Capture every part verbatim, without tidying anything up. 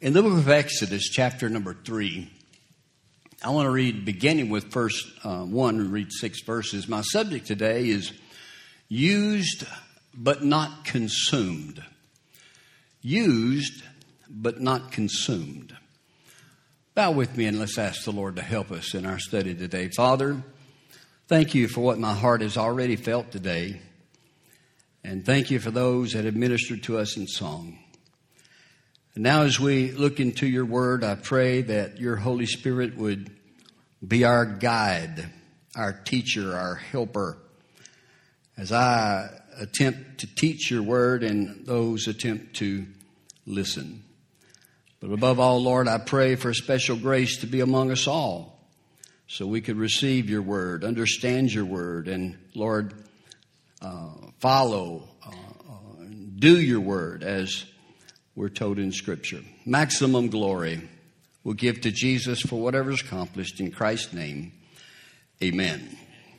In the book of Exodus, chapter number three, I want to read, beginning with verse uh, one, and read six verses. My subject today is used but not consumed. Used but not consumed. Bow with me and let's ask the Lord to help us in our study today. Father, thank you for what my heart has already felt today. And thank you for those that have ministered to us in song. And now as we look into your word, I pray that your Holy Spirit would be our guide, our teacher, our helper, as I attempt to teach your word and those attempt to listen. But above all, Lord, I pray for special grace to be among us all so we could receive your word, understand your word, and, Lord, uh, follow, uh, uh, do your word as we're told in Scripture. Maximum glory we'll give to Jesus for whatever's accomplished in Christ's name. Amen.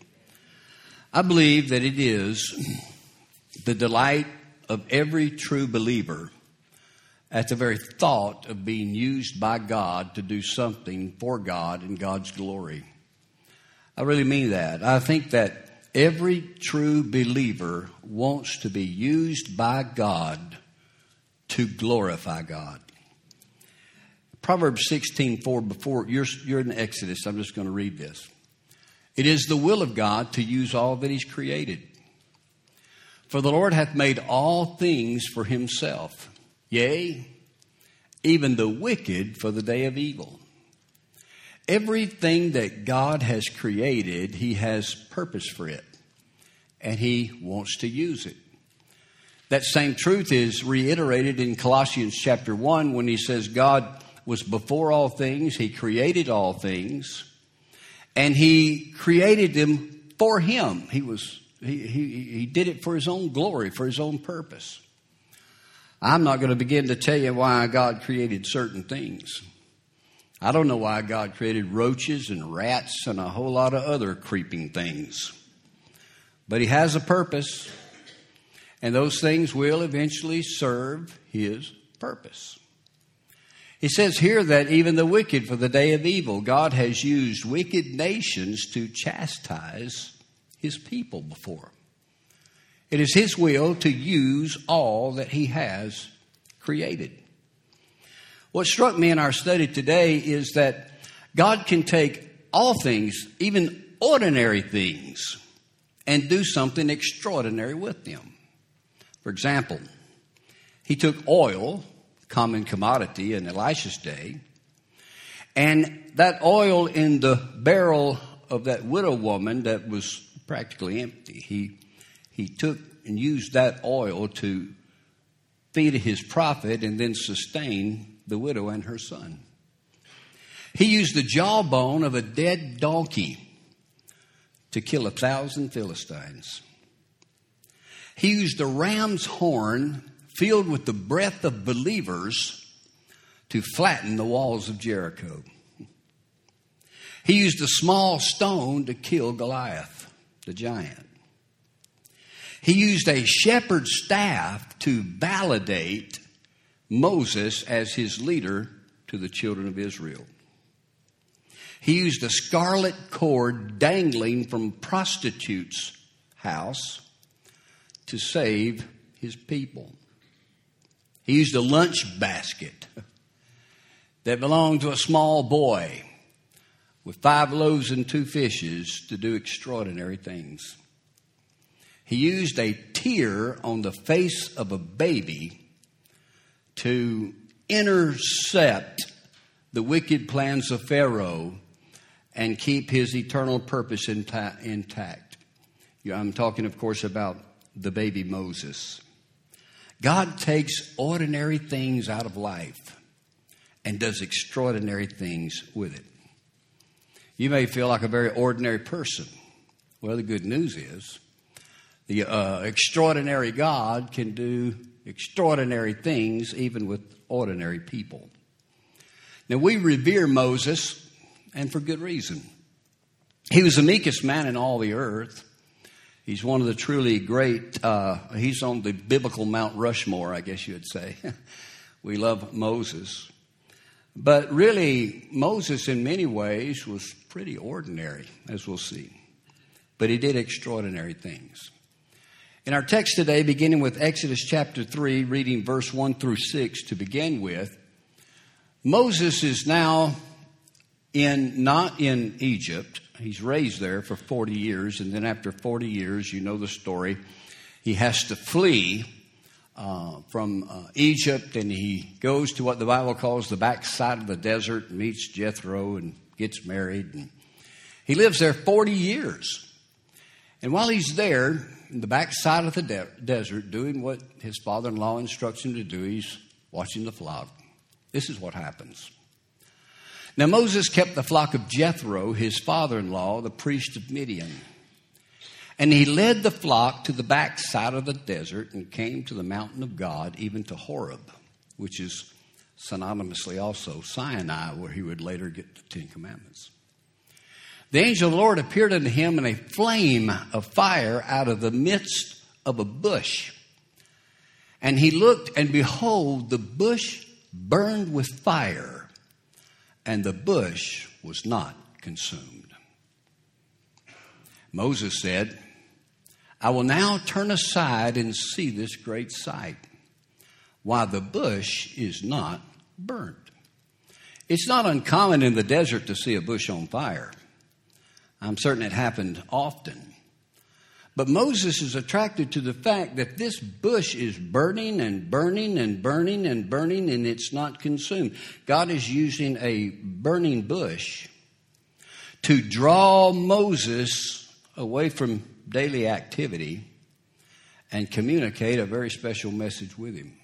I believe that it is the delight of every true believer at the very thought of being used by God to do something for God and God's glory. I really mean that. I think that every true believer wants to be used by God to glorify God. Proverbs sixteen four, before you're, you're in Exodus, I'm just going to read this. It is the will of God to use all that he's created. For the Lord hath made all things for himself. Yea, even the wicked for the day of evil. Everything that God has created, he has purpose for it. And he wants to use it. That same truth is reiterated in Colossians chapter one when he says God was before all things, he created all things, and he created them for him. He was he, he, he did it for his own glory, for his own purpose. I'm not going to begin to tell you why God created certain things. I don't know why God created roaches and rats and a whole lot of other creeping things. But he has a purpose. And those things will eventually serve his purpose. He says here that even the wicked for the day of evil, God has used wicked nations to chastise his people before. It is his will to use all that he has created. What struck me in our study today is that God can take all things, even ordinary things, and do something extraordinary with them. For example, he took oil, common commodity in Elisha's day, and that oil in the barrel of that widow woman that was practically empty. He, he took and used that oil to feed his prophet and then sustain the widow and her son. He used the jawbone of a dead donkey to kill a thousand Philistines. He used a ram's horn filled with the breath of believers to flatten the walls of Jericho. He used a small stone to kill Goliath, the giant. He used a shepherd's staff to validate Moses as his leader to the children of Israel. He used a scarlet cord dangling from a prostitute's house to save his people. He used a lunch basket that belonged to a small boy with five loaves and two fishes to do extraordinary things. He used a tear on the face of a baby to intercept the wicked plans of Pharaoh and keep his eternal purpose intact. I'm talking, of course, about the baby Moses. God takes ordinary things out of life and does extraordinary things with it. You may feel like a very ordinary person. Well, the good news is the uh, extraordinary God can do extraordinary things even with ordinary people. Now, we revere Moses, and for good reason. He was the meekest man in all the earth. He's one of the truly great, uh, he's on the biblical Mount Rushmore, I guess you would say. We love Moses. But really, Moses in many ways was pretty ordinary, as we'll see. But he did extraordinary things. In our text today, beginning with Exodus chapter three, reading verse one through six to begin with, Moses is now in not in Egypt. He's raised there for forty years, and then after forty years, you know the story, he has to flee uh, from uh, Egypt, and he goes to what the Bible calls the backside of the desert, meets Jethro, and gets married. And he lives there forty years. And while he's there, in the backside of the de- desert, doing what his father-in-law instructs him to do, he's watching the flock. This is what happens. Now Moses kept the flock of Jethro, his father-in-law, the priest of Midian. And he led the flock to the backside of the desert and came to the mountain of God, even to Horeb, which is synonymously also Sinai, where he would later get the Ten Commandments. The angel of the Lord appeared unto him in a flame of fire out of the midst of a bush. And he looked, and behold, the bush burned with fire, and the bush was not consumed. Moses said, I will now turn aside and see this great sight, why the bush is not burnt. It's not uncommon in the desert to see a bush on fire. I'm certain it happened often. But Moses is attracted to the fact that this bush is burning and burning and burning and burning, and it's not consumed. God is using a burning bush to draw Moses away from daily activity and communicate a very special message with him.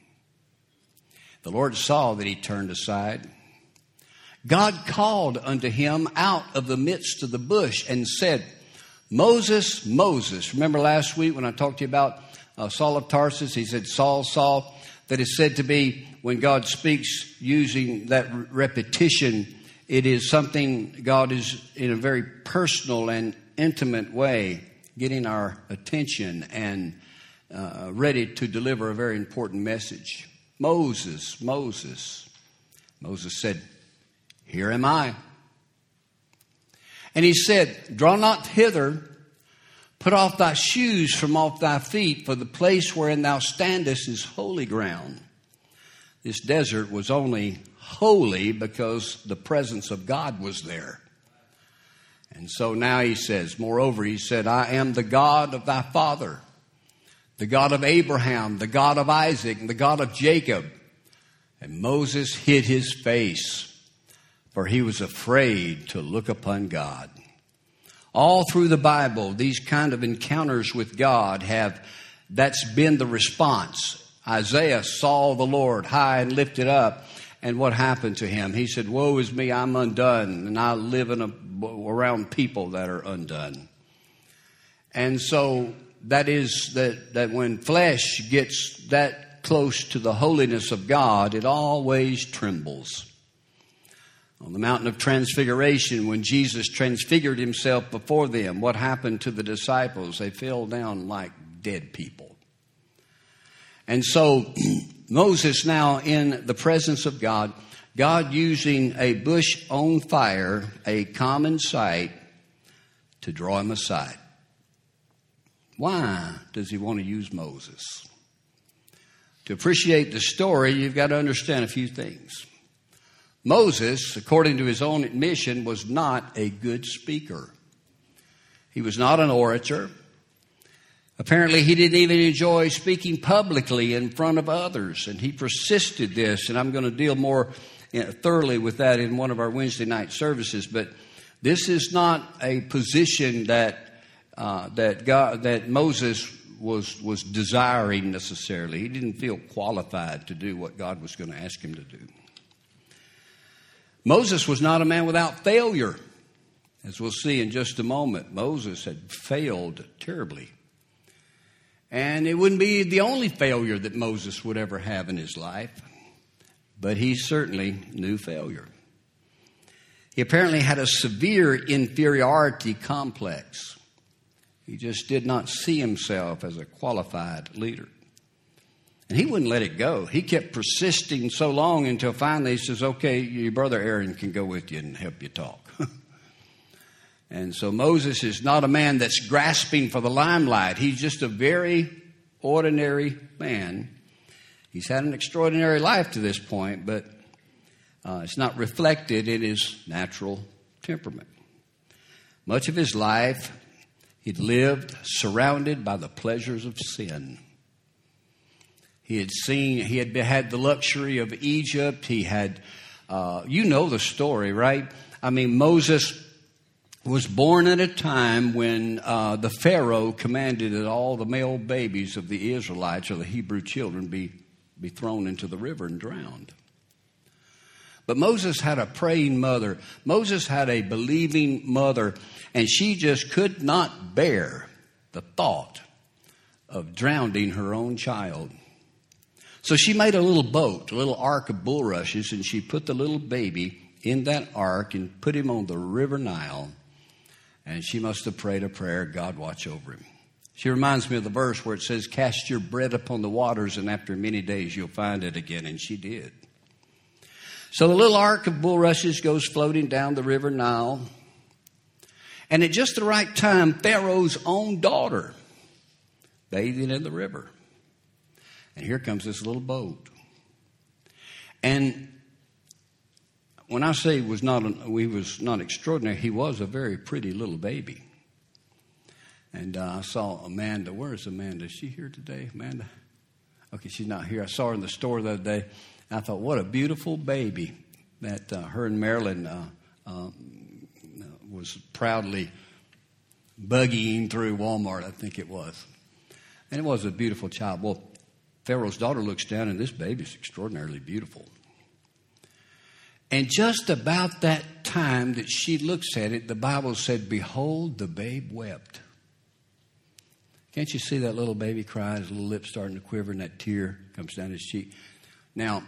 The Lord saw that he turned aside. God called unto him out of the midst of the bush and said, Moses, Moses. Remember last week when I talked to you about uh, Saul of Tarsus? He said, Saul, Saul. That is said to be, when God speaks using that re- repetition, it is something God is in a very personal and intimate way getting our attention and uh, ready to deliver a very important message. Moses, Moses. Moses said, Here am I. And he said, Draw not hither, put off thy shoes from off thy feet, for the place wherein thou standest is holy ground. This desert was only holy because the presence of God was there. And so now he says, moreover, he said, I am the God of thy father, the God of Abraham, the God of Isaac, and the God of Jacob. And Moses hid his face, for he was afraid to look upon God. All through the Bible, these kind of encounters with God have, that's been the response. Isaiah saw the Lord high and lifted up. And what happened to him? He said, woe is me, I'm undone, and I live in a, around people that are undone. And so that is that, that when flesh gets that close to the holiness of God, it always trembles. On the mountain of transfiguration, when Jesus transfigured himself before them, what happened to the disciples? They fell down like dead people. And so Moses now in the presence of God, God using a bush on fire, a common sight, to draw him aside. Why does he want to use Moses? To appreciate the story, you've got to understand a few things. Moses, according to his own admission, was not a good speaker. He was not an orator. Apparently, he didn't even enjoy speaking publicly in front of others, and he persisted this, and I'm going to deal more you know, thoroughly with that in one of our Wednesday night services. But this is not a position that uh, that God, that Moses was was desiring necessarily. He didn't feel qualified to do what God was going to ask him to do. Moses was not a man without failure. As we'll see in just a moment, Moses had failed terribly. And it wouldn't be the only failure that Moses would ever have in his life, but he certainly knew failure. He apparently had a severe inferiority complex. He just did not see himself as a qualified leader. And he wouldn't let it go. He kept persisting so long until finally he says, okay, your brother Aaron can go with you and help you talk. And so Moses is not a man that's grasping for the limelight. He's just a very ordinary man. He's had an extraordinary life to this point, but uh, it's not reflected in his natural temperament. Much of his life, he'd lived surrounded by the pleasures of sin. He had seen, he had had the luxury of Egypt. He had, uh, you know the story, right? I mean, Moses was born at a time when uh, the Pharaoh commanded that all the male babies of the Israelites or the Hebrew children be, be thrown into the river and drowned. But Moses had a praying mother. Moses had a believing mother, and she just could not bear the thought of drowning her own child. So she made a little boat, a little ark of bulrushes, and she put the little baby in that ark and put him on the river Nile. And she must have prayed a prayer, God watch over him. She reminds me of the verse where it says, cast your bread upon the waters, and after many days you'll find it again. And she did. So the little ark of bulrushes goes floating down the river Nile. And at just the right time, Pharaoh's own daughter bathing in the river. And here comes this little boat. And when I say was not, he was not extraordinary, he was a very pretty little baby. And uh, I saw Amanda. Where is Amanda? Is she here today, Amanda? Okay, she's not here. I saw her in the store the other day. And I thought, what a beautiful baby that uh, her and Marilyn uh, uh, was proudly buggying through Walmart, I think it was. And it was a beautiful child. Well, Pharaoh's daughter looks down, and this baby's extraordinarily beautiful. And just about that time that she looks at it, the Bible said, behold, the babe wept. Can't you see that little baby cry, his little lips starting to quiver, and that tear comes down his cheek? Now,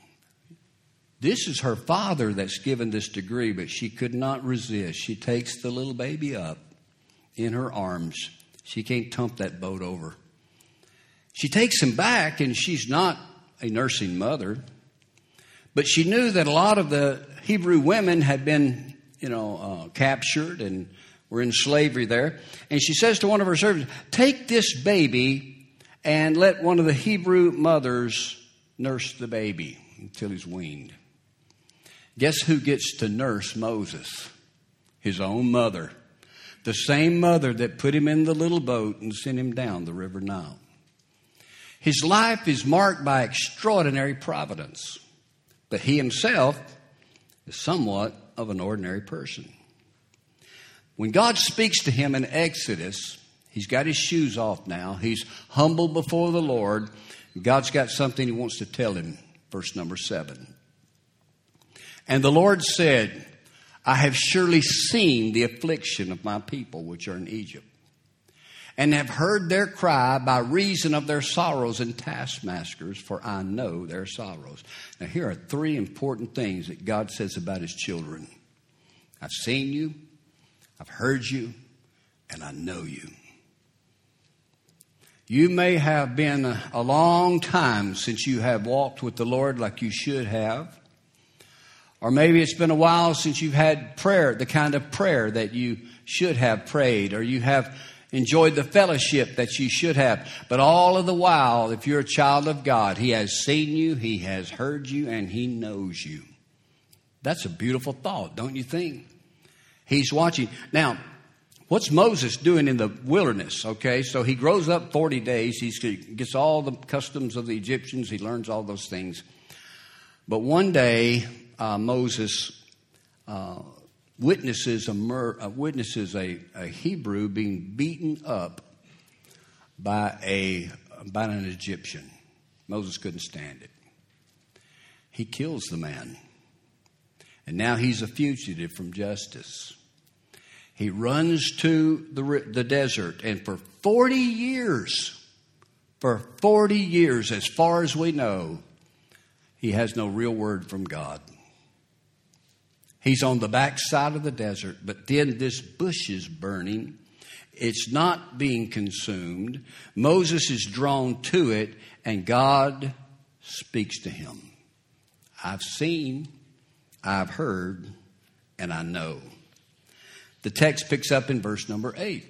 this is her father that's given this degree, but she could not resist. She takes the little baby up in her arms. She can't tump that boat over. She takes him back, and she's not a nursing mother. But she knew that a lot of the Hebrew women had been, you know, uh, captured and were in slavery there. And she says to one of her servants, take this baby and let one of the Hebrew mothers nurse the baby until he's weaned. Guess who gets to nurse Moses? His own mother. The same mother that put him in the little boat and sent him down the river Nile. His life is marked by extraordinary providence. But he himself is somewhat of an ordinary person. When God speaks to him in Exodus, he's got his shoes off now. He's humble before the Lord. God's got something he wants to tell him. Verse number seven. And the Lord said, I have surely seen the affliction of my people which are in Egypt, and have heard their cry by reason of their sorrows and taskmasters, for I know their sorrows. Now, here are three important things that God says about his children. I've seen you, I've heard you, and I know you. You may have been a, a long time since you have walked with the Lord like you should have. Or maybe it's been a while since you've had prayer, the kind of prayer that you should have prayed, or you have enjoyed the fellowship that you should have. But all of the while, if you're a child of God, he has seen you, he has heard you, and he knows you. That's a beautiful thought, don't you think? He's watching. Now, what's Moses doing in the wilderness? Okay, so he grows up forty days. He gets all the customs of the Egyptians. He learns all those things. But one day, uh, Moses uh, witnesses a mur- uh, witnesses a, a Hebrew being beaten up by a by an Egyptian. Moses couldn't stand it. He kills the man. And now he's a fugitive from justice. He runs to the, the desert, and for forty years, for forty years, as far as we know, he has no real word from God. He's on the backside of the desert, but then this bush is burning It's not being consumed. Moses is drawn to it, and God speaks to him. I've seen, I've heard, and I know. The text picks up in verse number eight.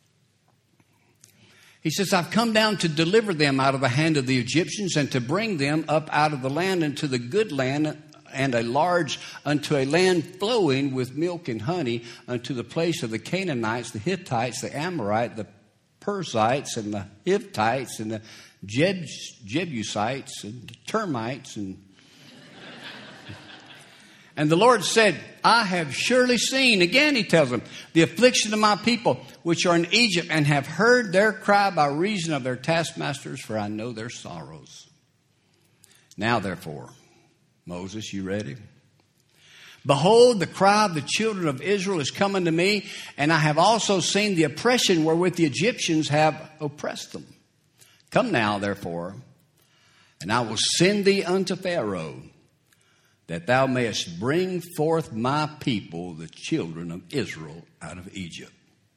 He says, I've come down to deliver them out of the hand of the Egyptians and to bring them up out of the land into the good land and a large, unto a land flowing with milk and honey, unto the place of the Canaanites, the Hittites, the Amorites, the Perizzites, and the Hittites, and the Jeb- Jebusites, and the termites. And, and the Lord said, I have surely seen, again he tells them, the affliction of my people, which are in Egypt, and have heard their cry by reason of their taskmasters, for I know their sorrows. Now therefore, Moses, you ready? Behold, the cry of the children of Israel is coming to me, and I have also seen the oppression wherewith the Egyptians have oppressed them. Come now, therefore, and I will send thee unto Pharaoh, that thou mayest bring forth my people, the children of Israel, out of Egypt.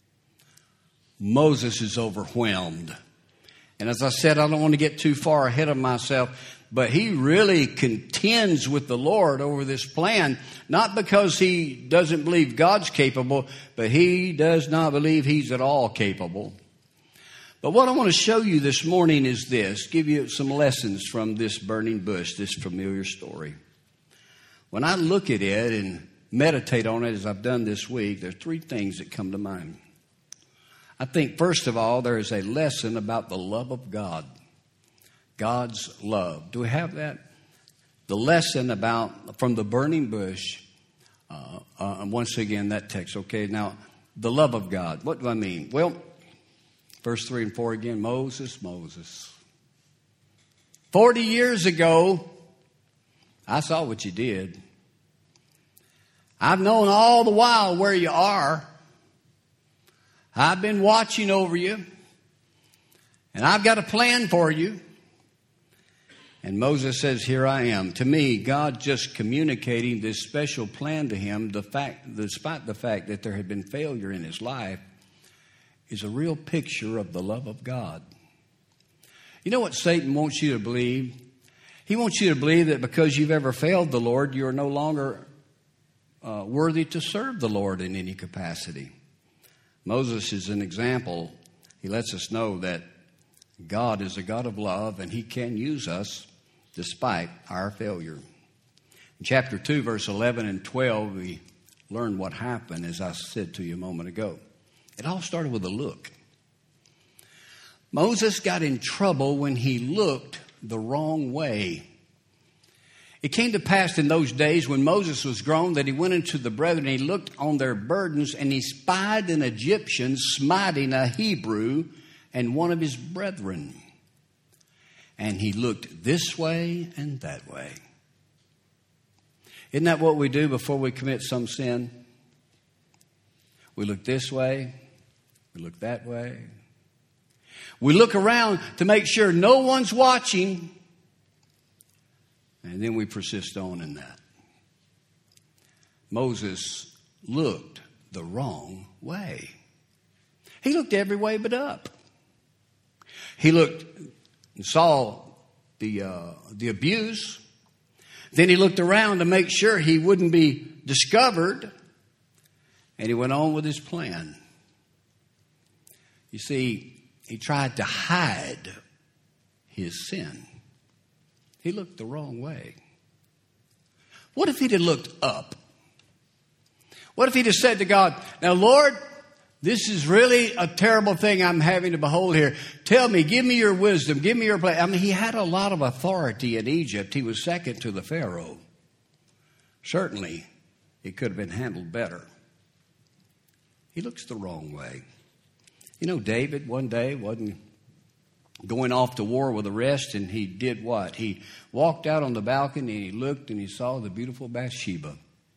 Moses is overwhelmed. And as I said, I don't want to get too far ahead of myself, but he really contends with the Lord over this plan, not because he doesn't believe God's capable, but he does not believe he's at all capable. But what I want to show you this morning is this, give you some lessons from this burning bush, this familiar story. When I look at it and meditate on it as I've done this week, there are three things that come to mind. I think, first of all, there is a lesson about the love of God. God's love. Do we have that? The lesson about, from the burning bush, uh, uh, once again, that text. Okay, now, the love of God. What do I mean? Well, verse three and four again, Moses, Moses. Forty years ago, I saw what you did. I've known all the while where you are. I've been watching over you. And I've got a plan for you. And Moses says, here I am. To me, God just communicating this special plan to him, the fact, despite the fact that there had been failure in his life, is a real picture of the love of God. You know what Satan wants you to believe? He wants you to believe that because you've ever failed the Lord, you are no longer uh, worthy to serve the Lord in any capacity. Moses is an example. He lets us know that God is a God of love, and he can use us despite our failure. In chapter two, verse eleven and twelve, we learn what happened, as I said to you a moment ago. It all started with a look. Moses got in trouble when he looked the wrong way. It came to pass in those days when Moses was grown that he went into the brethren, and he looked on their burdens, and he spied an Egyptian smiting a Hebrew and one of his brethren. And he looked this way and that way. Isn't that what we do before we commit some sin? We look this way, we look that way. We look around to make sure no one's watching, and then we persist on in that. Moses looked the wrong way. He looked every way but up. He looked and saw the uh, the abuse. Then he looked around to make sure he wouldn't be discovered. And he went on with his plan. You see, he tried to hide his sin. He looked the wrong way. What if he'd have looked up? What if he'd have said to God, now, Lord, this is really a terrible thing I'm having to behold here. Tell me, give me your wisdom, give me your plan. I mean, he had a lot of authority in Egypt. He was second to the Pharaoh. Certainly, it could have been handled better. He looks the wrong way. You know, David one day wasn't going off to war with the rest, and he did what? He walked out on the balcony, and he looked, and he saw the beautiful Bathsheba.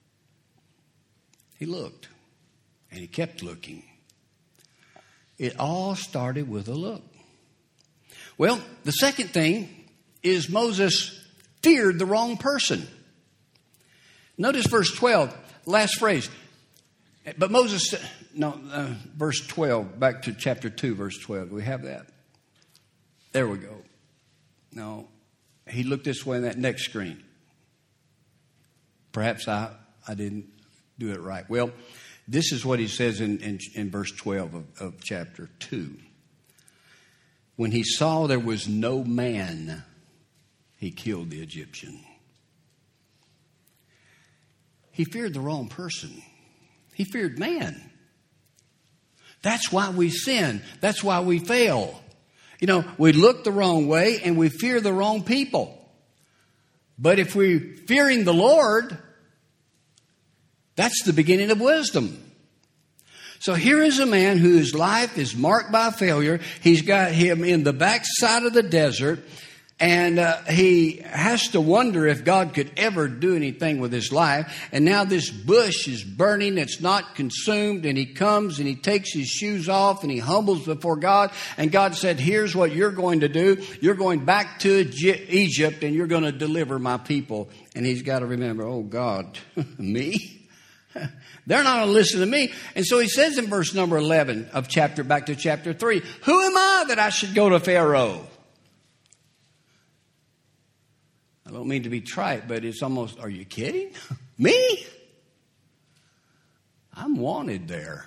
He looked, and he kept looking. It all started with a look. Well, the second thing is Moses feared the wrong person. Notice verse twelve, last phrase. But Moses, no, uh, verse twelve, back to chapter two, verse twelve. Do we have that? There we go. No, he looked this way in that next screen. Perhaps I, I didn't do it right. Well, this is what he says in, in, in verse twelve of, of chapter two. When he saw there was no man, he killed the Egyptian. He feared the wrong person. He feared man. That's why we sin. That's why we fail. You know, we look the wrong way and we fear the wrong people. But if we're fearing the Lord, that's the beginning of wisdom. So here is a man whose life is marked by failure. He's got him in the backside of the desert. And uh, he has to wonder if God could ever do anything with his life. And now this bush is burning. It's not consumed. And he comes and he takes his shoes off and he humbles before God. And God said, here's what you're going to do. You're going back to Egypt and you're going to deliver my people. And he's got to remember, oh God, me? They're not going to listen to me. And so he says in verse number eleven of chapter, back to chapter three, who am I that I should go to Pharaoh? I don't mean to be trite, but it's almost, are you kidding? Me? I'm wanted there.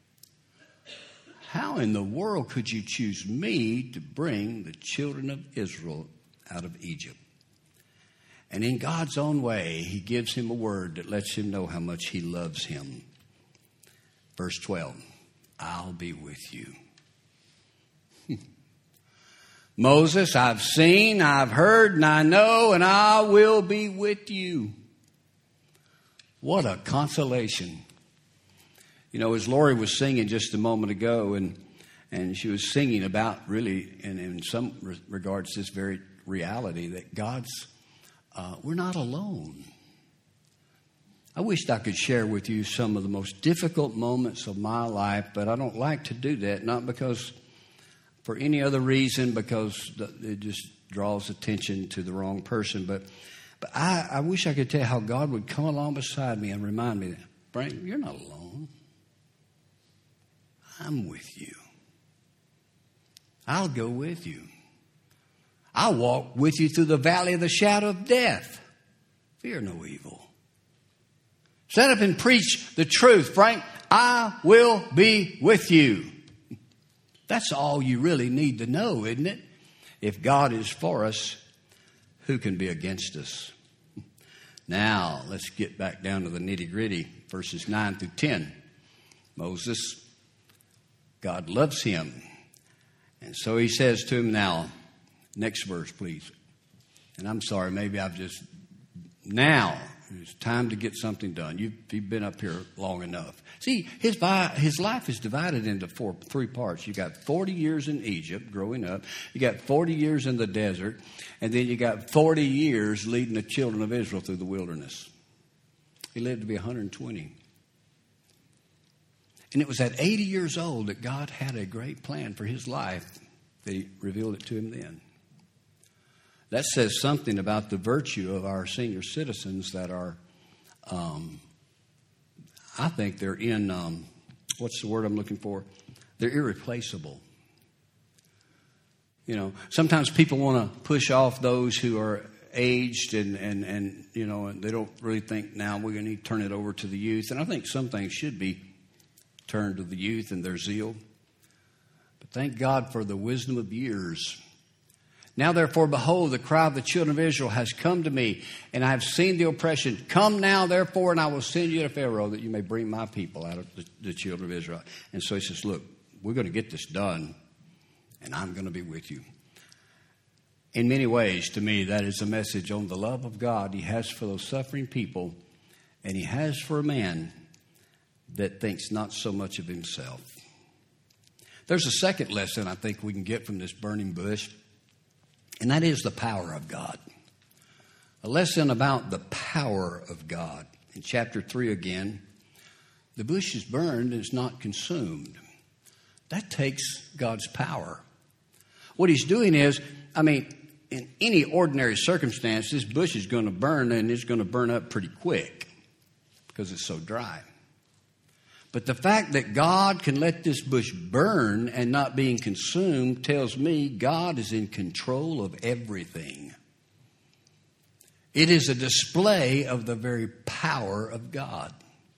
How in the world could you choose me to bring the children of Israel out of Egypt? And in God's own way, he gives him a word that lets him know how much he loves him. Verse twelve, I'll be with you. Moses, I've seen, I've heard, and I know, and I will be with you. What a consolation. You know, as Lori was singing just a moment ago, and and she was singing about really, and in some regards, this very reality that God's, uh, we're not alone. I wished I could share with you some of the most difficult moments of my life, but I don't like to do that, not because... for any other reason, because it just draws attention to the wrong person. But but I, I wish I could tell how God would come along beside me and remind me, Frank, you're not alone. I'm with you. I'll go with you. I'll walk with you through the valley of the shadow of death. Fear no evil. Stand up and preach the truth, Frank. I will be with you. That's all you really need to know, isn't it? If God is for us, who can be against us? Now, let's get back down to the nitty-gritty, verses nine through ten. Moses, God loves him. And so he says to him now, next verse, please. And I'm sorry, maybe I've just, now, it's time to get something done. You've, you've been up here long enough. See, his his life is divided into four, three parts. You got forty years in Egypt growing up. You got forty years in the desert. And then you got forty years leading the children of Israel through the wilderness. He lived to be one hundred twenty. And it was at eighty years old that God had a great plan for his life. That he revealed it to him then. That says something about the virtue of our senior citizens that are, um, I think they're in, um, what's the word I'm looking for? They're irreplaceable. You know, sometimes people want to push off those who are aged and, and, and you know, and they don't really think now we're going to need to turn it over to the youth. And I think some things should be turned to the youth and their zeal. But thank God for the wisdom of years. Now, therefore, behold, the cry of the children of Israel has come to me, and I have seen the oppression. Come now, therefore, and I will send you to Pharaoh, that you may bring my people out of the, the children of Israel. And so he says, look, we're going to get this done, and I'm going to be with you. In many ways, to me, that is a message on the love of God he has for those suffering people, and he has for a man that thinks not so much of himself. There's a second lesson I think we can get from this burning bush. And that is the power of God. A lesson about the power of God. In chapter three again, the bush is burned and it's not consumed. That takes God's power. What he's doing is, I mean, in any ordinary circumstance, this bush is going to burn and it's going to burn up pretty quick because it's so dry. But the fact that God can let this bush burn and not being consumed tells me God is in control of everything. It is a display of the very power of God.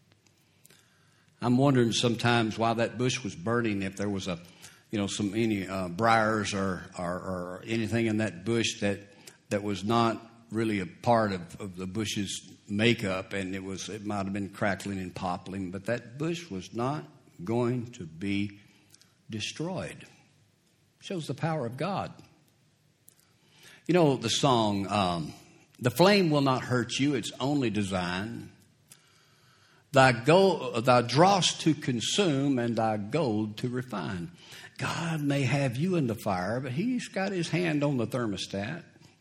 I'm wondering sometimes why that bush was burning, if there was a, you know, some any uh, briars or, or or anything in that bush that that was not really a part of, of the bush's makeup, and it was it might have been crackling and popping, but that bush was not going to be destroyed. Shows the power of God. You know the song, um, "The flame will not hurt you; it's only design. Thy gold, thy dross to consume, and thy gold to refine." God may have you in the fire, but He's got His hand on the thermostat.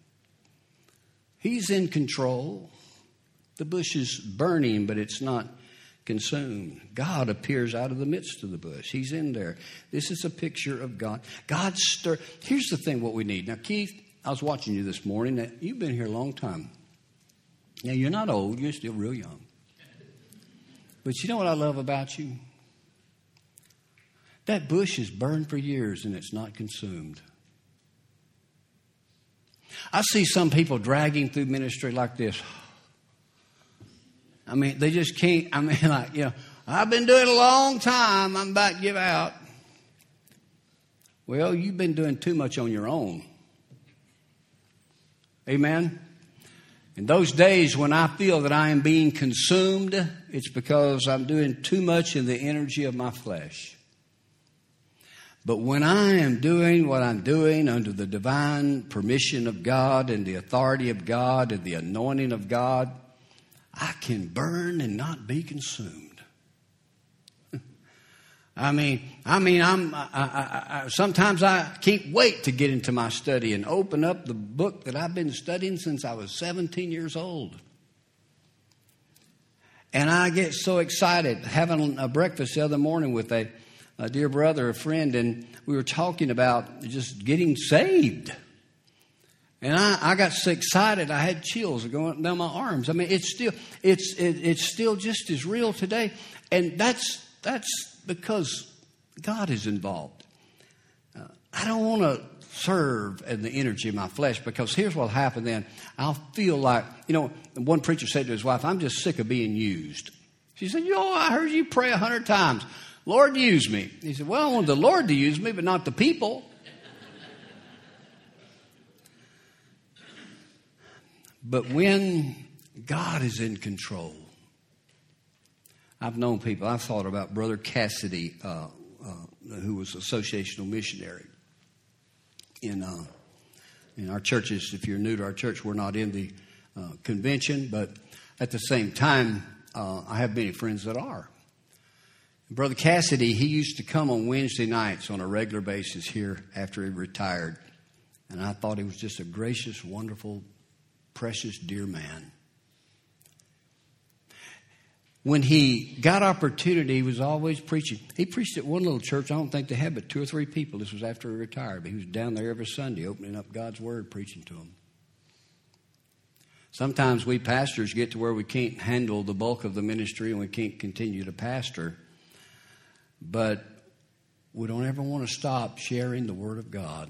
He's in control. The bush is burning, but it's not consumed. God appears out of the midst of the bush. He's in there. This is a picture of God. God stir. Here's the thing, what we need. Now, Keith, I was watching you this morning. Now, you've been here a long time. Now, you're not old. You're still real young. But you know what I love about you? That bush is burned for years and it's not consumed. I see some people dragging through ministry like this. I mean, they just can't. I mean, like, you know, I've been doing it a long time. I'm about to give out. Well, you've been doing too much on your own. Amen? In those days when I feel that I am being consumed, it's because I'm doing too much in the energy of my flesh. But when I am doing what I'm doing under the divine permission of God and the authority of God and the anointing of God, I can burn and not be consumed. I mean, I mean, I'm. I, I, I, sometimes I can't wait to get into my study and open up the book that I've been studying since I was seventeen years old. And I get so excited. Having a breakfast the other morning with a, a dear brother, a friend, and we were talking about just getting saved. And I, I got so excited, I had chills going down my arms. I mean, it's still, it's, it, it's still just as real today, and that's that's. because God is involved. Uh, I don't want to serve in the energy of my flesh, because here's what will happen then. I'll feel like, you know, one preacher said to his wife, "I'm just sick of being used." She said, "You know, I heard you pray a hundred times. Lord, use me." He said, "Well, I want the Lord to use me, but not the people." But when God is in control, I've known people. I've thought about Brother Cassidy, uh, uh, who was an associational missionary in uh, in our churches. If you're new to our church, we're not in the uh, convention, but at the same time, uh, I have many friends that are. Brother Cassidy, he used to come on Wednesday nights on a regular basis here after he retired, and I thought he was just a gracious, wonderful, precious, dear man. When he got opportunity, he was always preaching. He preached at one little church. I don't think they had but two or three people. This was after he retired. But he was down there every Sunday opening up God's Word, preaching to them. Sometimes we pastors get to where we can't handle the bulk of the ministry and we can't continue to pastor. But we don't ever want to stop sharing the Word of God.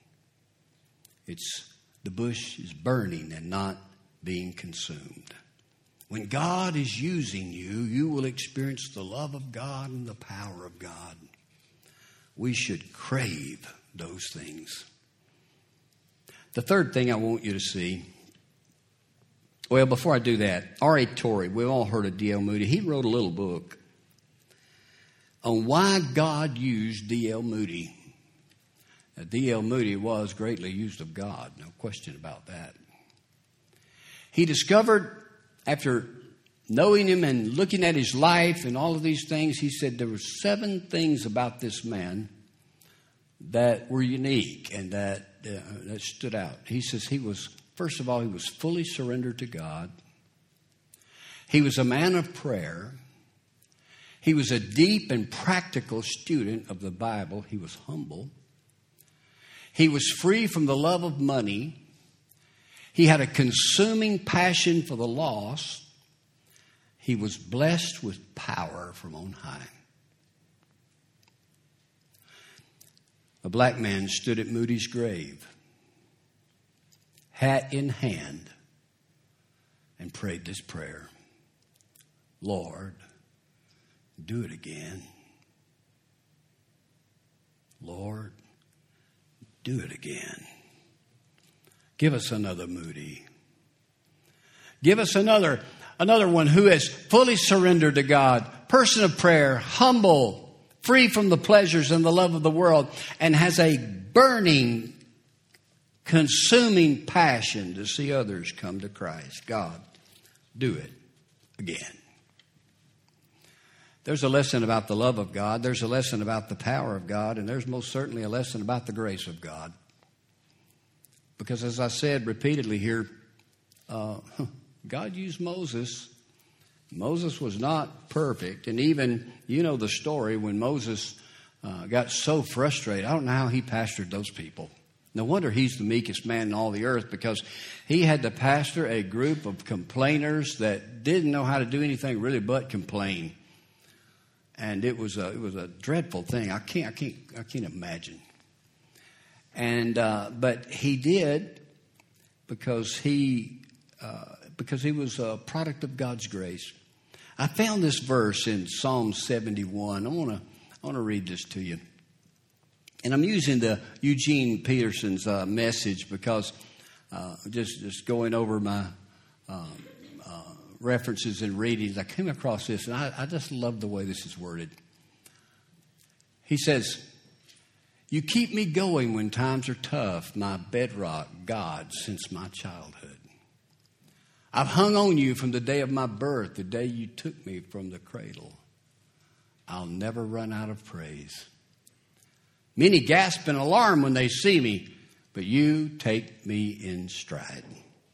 It's the bush is burning and not being consumed. When God is using you, you will experience the love of God and the power of God. We should crave those things. The third thing I want you to see, well, before I do that, R A Torrey, we've all heard of D L Moody. He wrote a little book on why God used D L Moody. Now, D L Moody was greatly used of God, no question about that. He discovered, after knowing him and looking at his life and all of these things, he said there were seven things about this man that were unique and that uh, that stood out. He says he was, first of all, he was fully surrendered to God. He was a man of prayer. He was a deep and practical student of the Bible. He was humble. He was free from the love of money. He had a consuming passion for the lost. he was blessed with power from on high. A black man stood at Moody's grave, hat in hand, and prayed this prayer. Lord, do it again. Lord, do it again. Give us another Moody. Give us another, another one who has fully surrendered to God, person of prayer, humble, free from the pleasures and the love of the world, and has a burning, consuming passion to see others come to Christ. God, do it again. There's a lesson about the love of God. There's a lesson about the power of God. And there's most certainly a lesson about the grace of God. Because as I said repeatedly here, uh, God used Moses. Moses was not perfect. And even, you know the story, when Moses uh, got so frustrated. I don't know how he pastored those people. No wonder he's the meekest man in all the earth, because he had to pastor a group of complainers that didn't know how to do anything really but complain. And it was a, it was a dreadful thing. I can't, I can't, I can't imagine. And uh, but he did because he uh, because he was a product of God's grace. I found this verse in Psalm seventy-one. I want to I want to read this to you. And I'm using the Eugene Peterson's uh, message because uh, just just going over my. Uh, references and readings, I came across this, and I, I just love the way this is worded. He says, you keep me going when times are tough, my bedrock, God, since my childhood. I've hung on you from the day of my birth, the day you took me from the cradle. I'll never run out of praise. Many gasp in alarm when they see me, but you take me in stride.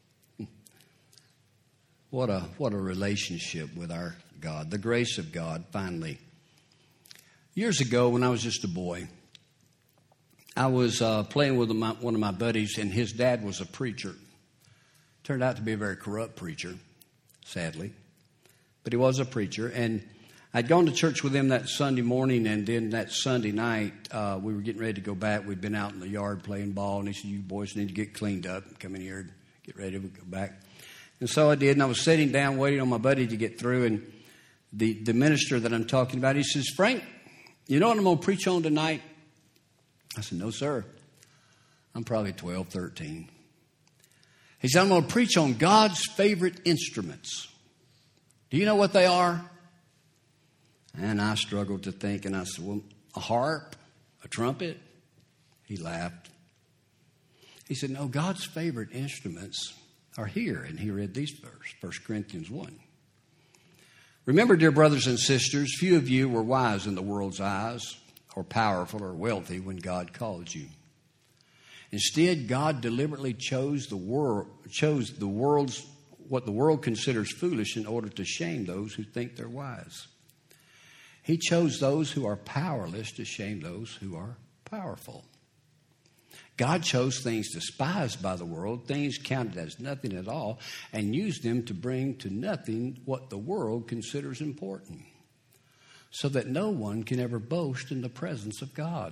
What a what a relationship with our God, the grace of God, finally. Years ago, when I was just a boy, I was uh, playing with my, one of my buddies, and his dad was a preacher. Turned out to be a very corrupt preacher, sadly. But he was a preacher, and I'd gone to church with him that Sunday morning, and then that Sunday night, uh, we were getting ready to go back. We'd been out in the yard playing ball, and he said, you boys need to get cleaned up, come in here, get ready to go back. And so I did, and I was sitting down waiting on my buddy to get through, and the, the minister that I'm talking about, he says, Frank, you know what I'm going to preach on tonight? I said, no, sir. I'm probably twelve, thirteen. He said, I'm going to preach on God's favorite instruments. Do you know what they are? And I struggled to think, and I said, well, a harp, a trumpet? He laughed. He said, no, God's favorite instruments are here. And he read these verses, First Corinthians one. Remember, dear brothers and sisters, few of you were wise in the world's eyes, or powerful or wealthy when God called you. Instead, God deliberately chose the world, chose the world's what the world considers foolish in order to shame those who think they're wise. He chose those who are powerless to shame those who are powerful. God chose things despised by the world, things counted as nothing at all, and used them to bring to nothing what the world considers important, so that no one can ever boast in the presence of God.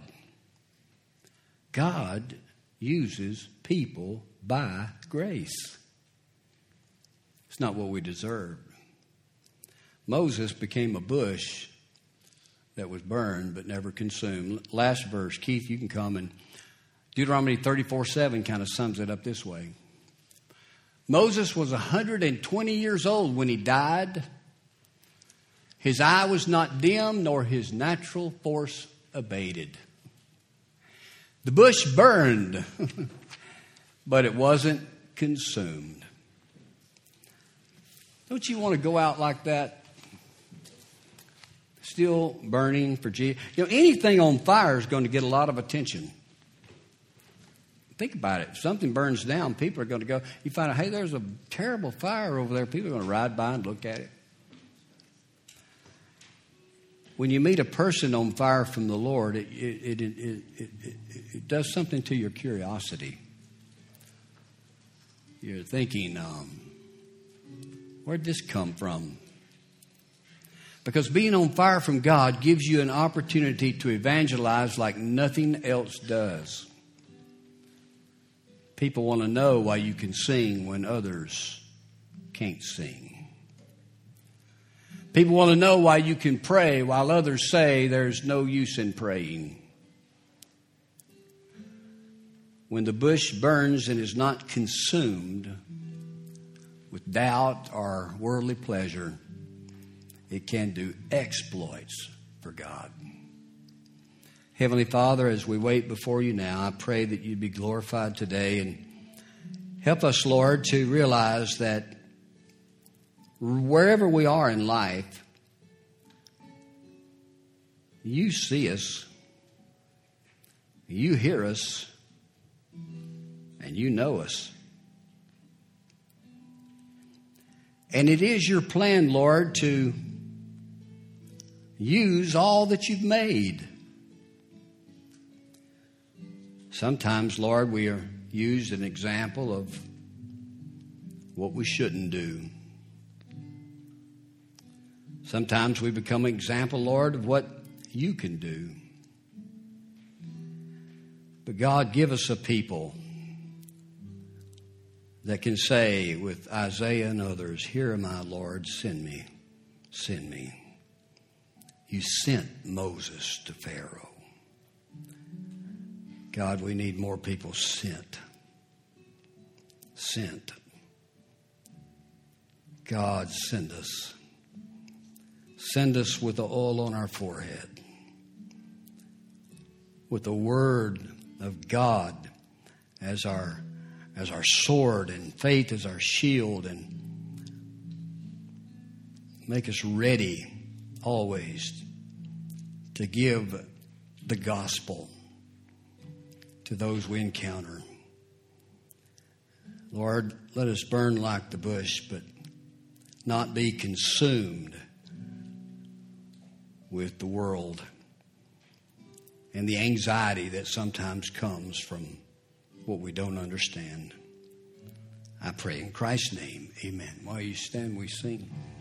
God uses people by grace. It's not what we deserve. Moses became a bush that was burned but never consumed. Last verse, Keith, you can come, and Deuteronomy thirty-four seven kind of sums it up this way. Moses was one hundred twenty years old when he died. His eye was not dim, nor his natural force abated. The bush burned, but it wasn't consumed. Don't you want to go out like that? Still burning for Jesus. You know, anything on fire is going to get a lot of attention. Think about it. If something burns down, people are going to go. You find out, hey, there's a terrible fire over there. People are going to ride by and look at it. When you meet a person on fire from the Lord, it, it, it, it, it, it, it does something to your curiosity. You're thinking, um, where'd this come from? Because being on fire from God gives you an opportunity to evangelize like nothing else does. People want to know why you can sing when others can't sing. People want to know why you can pray while others say there's no use in praying. When the bush burns and is not consumed with doubt or worldly pleasure, it can do exploits for God. Heavenly Father, as we wait before you now, I pray that you'd be glorified today, and help us, Lord, to realize that wherever we are in life, you see us, you hear us, and you know us. And it is your plan, Lord, to use all that you've made. Sometimes, Lord, we are used an example of what we shouldn't do. Sometimes we become an example, Lord, of what you can do. But God, give us a people that can say with Isaiah and others, "Here am I, Lord, send me, send me." You sent Moses to Pharaoh. God, we need more people sent. Sent. God, send us. Send us with the oil on our forehead, with the word of God as our as our sword and faith as our shield, and make us ready always to give the gospel to those we encounter. Lord, let us burn like the bush, but not be consumed with the world and the anxiety that sometimes comes from what we don't understand. I pray in Christ's name, amen. While you stand, we sing.